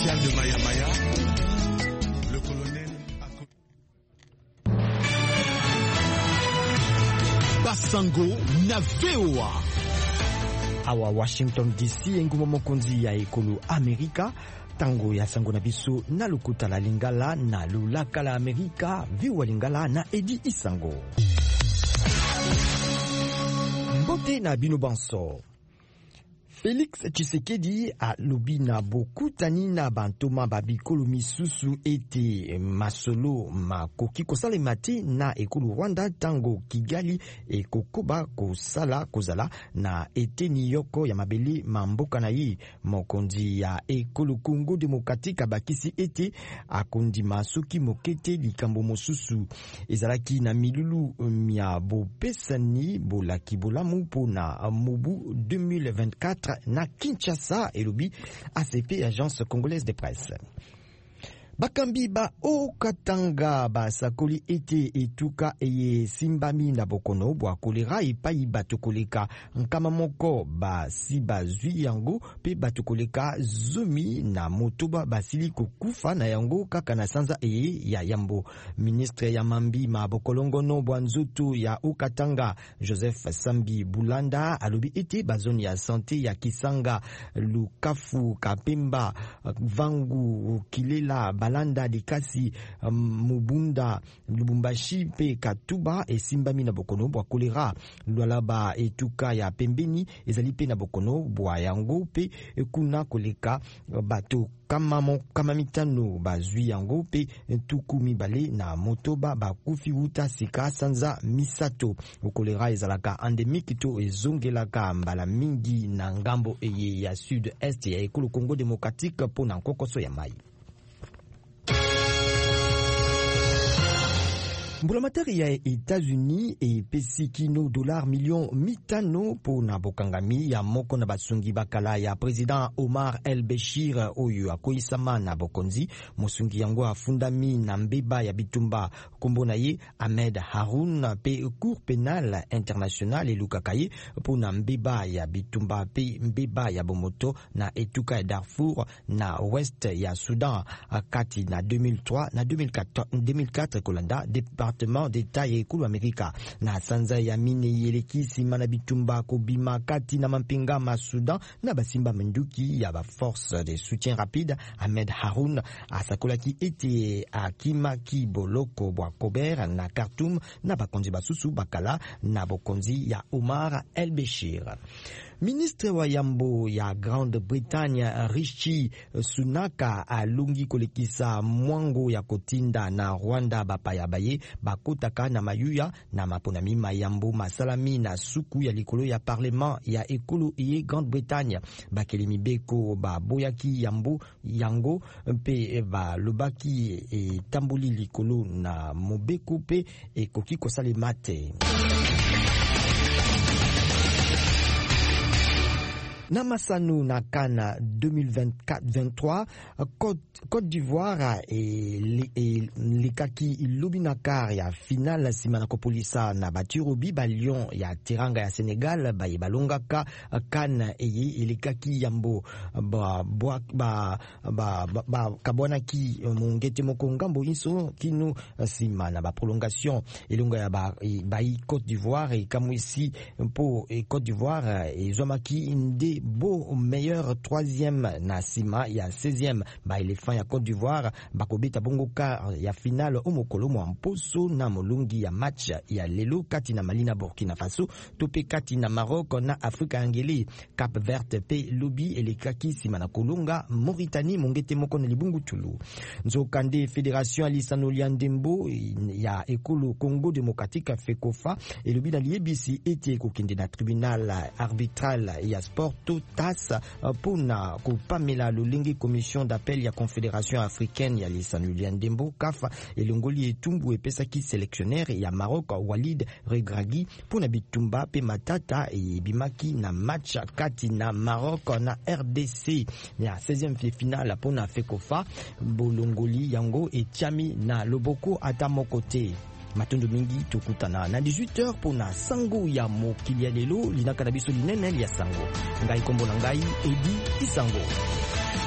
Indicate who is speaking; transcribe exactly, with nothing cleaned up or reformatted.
Speaker 1: spécial de Maya Maya. Le colonel Basango na V O A.
Speaker 2: Awa Washington D C engumba mokonzi ya ekolo Amerika tango ya sango na biso na lokuta la lingala na lulaka la Amerika viwa lingala na Edi Isango. Mbote na bino banso. Félix Tshisekedi a lobi na bokutani na bantoma babikolo misusu ete masolo makoki kosala te na ekolo Rwanda tango Kigali ekokoba kosala kozala na eteni yoko ya mabele mamboka na ye. Mokonzi ya ekolo Congo Démocratique abakisi ete akondima soki mokete likambo mosusu ezalaki na milulu mia bopesani bolaki bolamu mpona mobu deux mille vingt-quatre na Kinshasa, elobi A C P, Agence Congolaise de Presse. Bakambi ba okatanga ba sakoli ete etuka eye simbami na bokono bwa kolera epai batokoleka nkama moko ba si bazwi yango pe batokoleka zomi na motoba basili kokufa na yango kaka na sanza eye ya yambo. Ministre ya mambi ma bokolongono bwa nzoto ya okatanga Joseph Sambi Bulanda alobi ete bazoni ya santé ya Kisanga, Lukafu, Kapemba, Vangu, Kilela, Balanda, Likasi, um, Mubunda, Lubumbashi pe Katuba esimbami na bokono bwa kolera. Lualaba etuka ya pembeni ezali pe na bokono bwa yango pe kuna koleka bato kama kama mitano bazwi yango pe tuku mibale na motoba bakufi uta sika sanza misato. Kolera ezalaka endemique to ezongelaka mbala mingi na ngambo eye ya sud-est ya ekolo Congo Démocratique pona nkokoso ya mai. Mbulamatari ya États-Unis e pesi kino dolar million mitano po na bokangami ya moko na basungi bakala ya President Omar el-Béchir oyo akoisama na bokonzi. Mosungi yango afundami na mbeba ya bitumba kombo na ye Ahmed Haroun pe Cour pénale internationale elukakaye po na mbeba ya bitumba pe mbeba ya bomoto na etuka ya Darfour na ouest ya Soudan kati na deux mille trois na deux mille quatre kolanda département d'État ya ekulu Amerika na sanza ya mine yeleki sima na bitumba kobima kati na mampinga ma Soudan na basimba menduki ya ba force de soutien rapide. Ahmed Haroun asakolaki ete akimaki boloko bwa Kober na Khartoum na bakonzi basusu bakala na bokonzi ya Omar el-Béchir. Ministre wa yambo ya Grande-Bretagne Rishi Sunak alungi kolekisa mwango ya kotinda na Rwanda bapaya baye bakotaka na mayuya na maponami mayambo masalami na suku ya likolo ya parlement ya ekolo ye Grande-Bretagne. Bakeli mibeko ba boyaki yambo yango pe ba lobaki e tamboli likolo na mobeko pe ekoki kosalema te. Na masano na Kana deux mille vingt-quatre vingt-trois, Côte, Côte d'Ivoire et likaki lubinakar ya final simana kopolisa na batirobi ba Lyon ya teranga ya Senegal ba yebalongaka Kana eye likaki yambo ba ba ba ba, ba kabwana ki mungete mokongambo inso kinu simana ba prolongation elonga ya ba ba Côte d'Ivoire et kamwisi po Côte d'Ivoire et zomaki inde beau meilleur troisième na sima ya seizième ba éléphant ya Côte d'Ivoire bakobeta bongoka ya finale omokolo mwa mposo na molungi ya match ya lelo kati na Mali na Burkina Faso tope kati na Maroc na Afrika Angeli. Cap Vert pe lobi elekaki sima na kolonga Mauritanie mongete moko na libungu tulu. Nzokande Fédération Alisano Liandembo ya ekolo Congo Démocratique FECOFA elobi na liebisi ete kokende na tribunal arbitral ya sport T A S pona kopamela lolenge commission d'appel ya Confédération africaine ya Lisanu Liandembo C A F elongoli etumbu epesaki sélectionnaire ya Maroc Walid Regragui pona bitumba pe matata e bimaki na match kati na Maroc na R D C ya seizième finale pona FECOFA bolongoli yango etiami na loboko ata mokote. Matondo mingi tokutana na dix-huit heures pona sango ya mokili ya lelo linaka na biso linene ya sango. Ngai kombo na ngai Edi Isango.